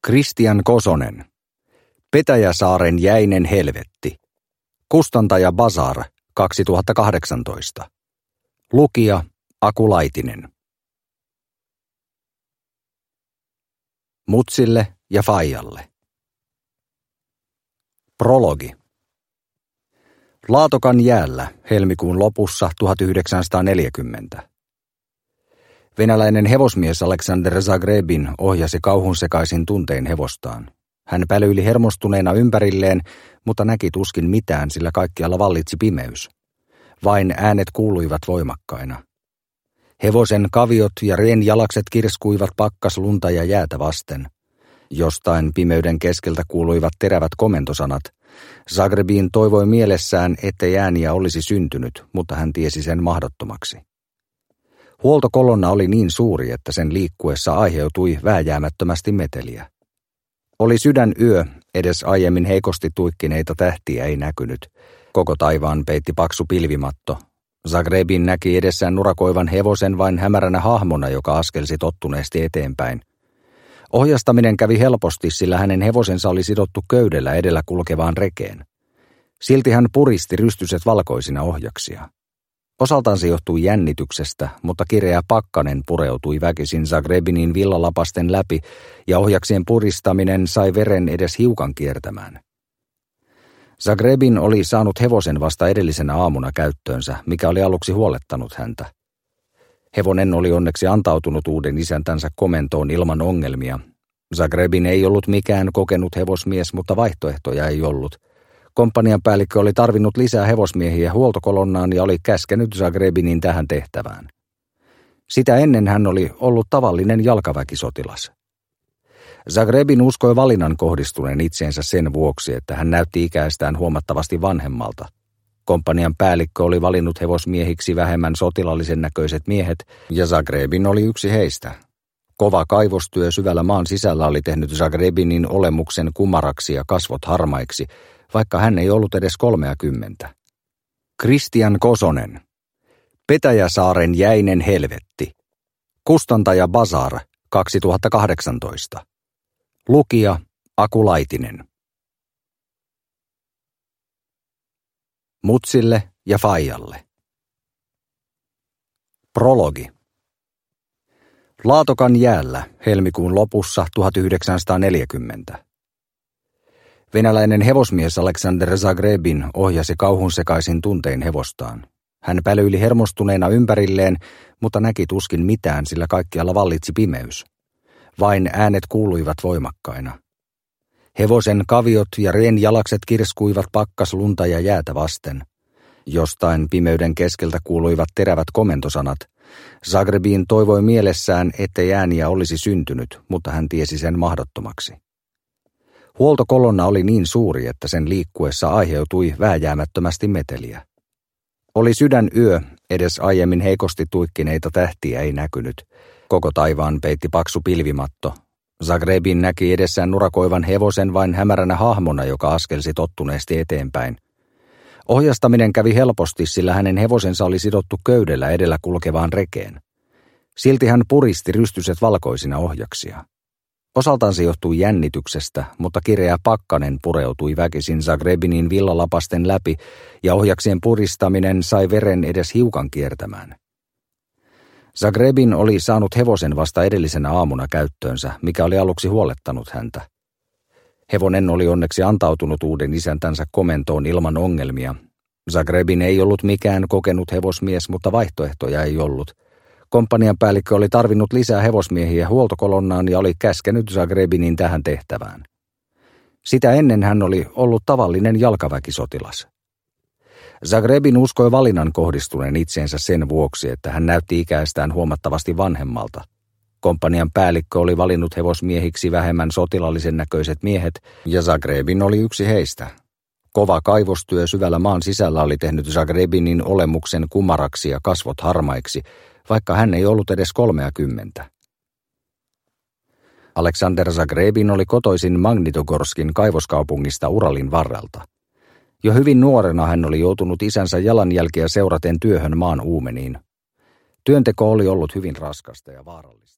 Kristian Kosonen. Petäjäsaaren jäinen helvetti. Kustantaja Bazar, 2018. Lukija Aku Laitinen. Mutsille ja Faijalle. Prologi. Laatokan jäällä helmikuun lopussa 1940. Venäläinen hevosmies Alexander Zagrebin ohjasi kauhunsekaisin tuntein hevostaan. Hän pälyili hermostuneena ympärilleen, mutta näki tuskin mitään, sillä kaikkialla vallitsi pimeys. Vain äänet kuuluivat voimakkaina. Hevosen kaviot ja renjalakset kirskuivat pakkaslunta ja jäätä vasten. Jostain pimeyden keskeltä kuuluivat terävät komentosanat. Zagrebin toivoi mielessään, ettei ääniä olisi syntynyt, mutta hän tiesi sen mahdottomaksi. Huoltokolonna oli niin suuri, että sen liikkuessa aiheutui vääjäämättömästi meteliä. Oli sydänyö, edes aiemmin heikosti tuikkineita tähtiä ei näkynyt. Koko taivaan peitti paksu pilvimatto. Zagrebin näki edessään nurakoivan hevosen vain hämäränä hahmona, joka askelsi tottuneesti eteenpäin. Ohjastaminen kävi helposti, sillä hänen hevosensa oli sidottu köydellä edellä kulkevaan rekeen. Silti hän puristi rystyset valkoisina ohjaksia. Osaltaan se johtui jännityksestä, mutta kireä pakkanen pureutui väkisin Zagrebinin villalapasten läpi ja ohjaksien puristaminen sai veren edes hiukan kiertämään. Zagrebin oli saanut hevosen vasta edellisenä aamuna käyttöönsä, mikä oli aluksi huolettanut häntä. Hevonen oli onneksi antautunut uuden isäntänsä komentoon ilman ongelmia. Zagrebin ei ollut mikään kokenut hevosmies, mutta vaihtoehtoja ei ollut. Komppanian päällikkö oli tarvinnut lisää hevosmiehiä huoltokolonnaan ja oli käskenyt Zagrebinin tähän tehtävään. Sitä ennen hän oli ollut tavallinen jalkaväkisotilas. Zagrebin uskoi valinnan kohdistuneen itseensä sen vuoksi, että hän näytti ikäistään huomattavasti vanhemmalta. Komppanian päällikkö oli valinnut hevosmiehiksi vähemmän sotilallisen näköiset miehet, ja Zagrebin oli yksi heistä. Kova kaivostyö syvällä maan sisällä oli tehnyt Zagrebinin olemuksen kumaraksi ja kasvot harmaiksi, vaikka hän ei ollut edes 30. Kristian Kosonen. Petäjäsaaren jäinen helvetti. Kustantaja Bazar, 2018. Lukija Aku Laitinen. Mutsille ja Faijalle. Prologi. Laatokan jäällä helmikuun lopussa 1940. Venäläinen hevosmies Alexander Zagrebin ohjasi kauhunsekaisin tuntein hevostaan. Hän pälyili hermostuneena ympärilleen, mutta näki tuskin mitään, sillä kaikkialla vallitsi pimeys. Vain äänet kuuluivat voimakkaina. Hevosen kaviot ja renjalakset kirskuivat pakkaslunta ja jäätä vasten. Jostain pimeyden keskeltä kuuluivat terävät komentosanat. Zagrebin toivoi mielessään, ettei ääniä olisi syntynyt, mutta hän tiesi sen mahdottomaksi. Huoltokolonna oli niin suuri, että sen liikkuessa aiheutui vääjäämättömästi meteliä. Oli sydänyö, edes aiemmin heikosti tuikkineita tähtiä ei näkynyt. Koko taivaan peitti paksu pilvimatto. Zagrebin näki edessään nurakoivan hevosen vain hämäränä hahmona, joka askelsi tottuneesti eteenpäin. Ohjastaminen kävi helposti, sillä hänen hevosensa oli sidottu köydellä edellä kulkevaan rekeen. Silti hän puristi rystyset valkoisina ohjaksia. Osaltaan se johtui jännityksestä, mutta kireä pakkanen pureutui väkisin Zagrebinin villalapasten läpi ja ohjaksien puristaminen sai veren edes hiukan kiertämään. Zagrebin oli saanut hevosen vasta edellisenä aamuna käyttöönsä, mikä oli aluksi huolettanut häntä. Hevonen oli onneksi antautunut uuden isäntänsä komentoon ilman ongelmia. Zagrebin ei ollut mikään kokenut hevosmies, mutta vaihtoehtoja ei ollut. Komppanian päällikkö oli tarvinnut lisää hevosmiehiä huoltokolonnaan ja oli käskenyt Zagrebinin tähän tehtävään. Sitä ennen hän oli ollut tavallinen jalkaväkisotilas. Zagrebin uskoi valinnan kohdistuneen itseensä sen vuoksi, että hän näytti ikäistään huomattavasti vanhemmalta. Komppanian päällikkö oli valinnut hevosmiehiksi vähemmän sotilallisen näköiset miehet, ja Zagrebin oli yksi heistä. Kova kaivostyö syvällä maan sisällä oli tehnyt Zagrebinin olemuksen kumaraksi ja kasvot harmaiksi, vaikka hän ei ollut edes 30. Alexander Zagrebin oli kotoisin Magnitogorskin kaivoskaupungista Uralin varrelta. Jo hyvin nuorena hän oli joutunut isänsä jalanjälkeä seuraten työhön maan uumeniin. Työnteko oli ollut hyvin raskasta ja vaarallista.